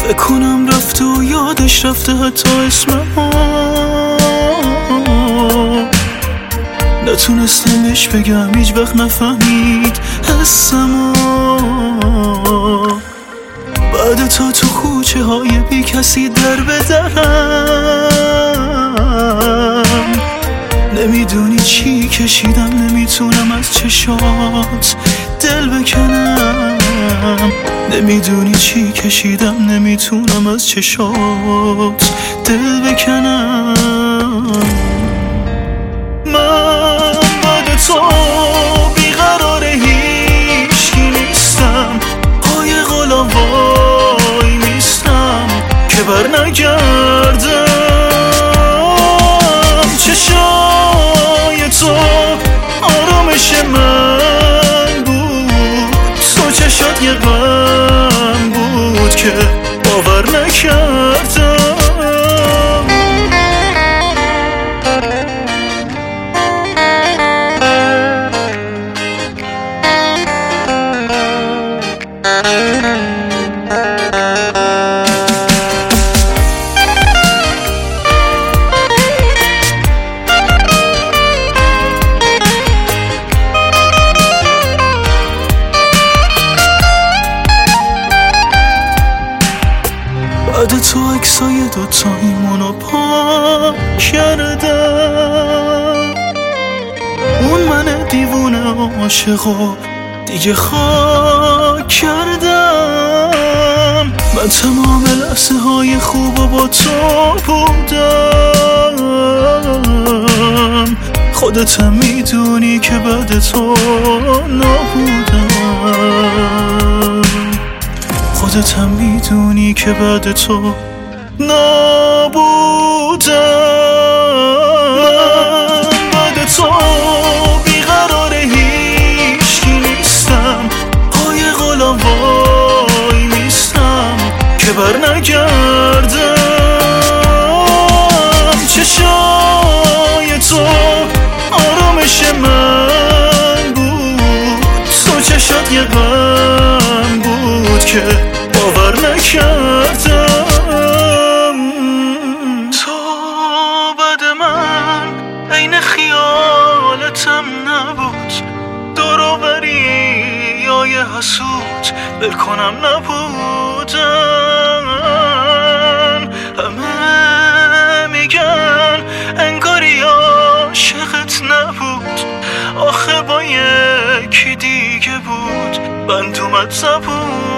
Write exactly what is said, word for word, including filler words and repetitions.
فکر کنم رفته و یادش رفته حتی اسممو، نتونستم بهش بگم هیچ وقت نفهمید حسمو. بعد تا تو کوچه های بی کسی در بدرم، نمیدونی چی کشیدم، نمیتونم از چشات دل بکنم. نمیدونی چی کشیدم، نمیتونم از چشات دل بکنم. من بعد تو بیقرار هیچکی نیستم، پای غلام وای میستم که بر نگردم. چشای تو آرامش من بود، تو چشات یه غم بود که باور نکردم. بعد تو عکسای دوتاییمونو پاک کردم، اون من دیوونه عاشقو دیگه خاک کردم. من تمام لحظه های خوب با تو بودم، خودتم میدونی که بعد تو نبودم. خودتم میدونی که بعد تو نبودم. من بعد تو بیقرار هیچکی نیستم، پای غلام وای میستم که بر نگردم. چشای تو آرامش من بود، تو چشات یه غم بود که باور نکردم. تو بعد من عین خیالتم نبود، دور و بریای حسود ول کنم نبودن. همه میگن انگاری عاشقت نبود، آخه با یکی دیگه بود، بند اومد زبون.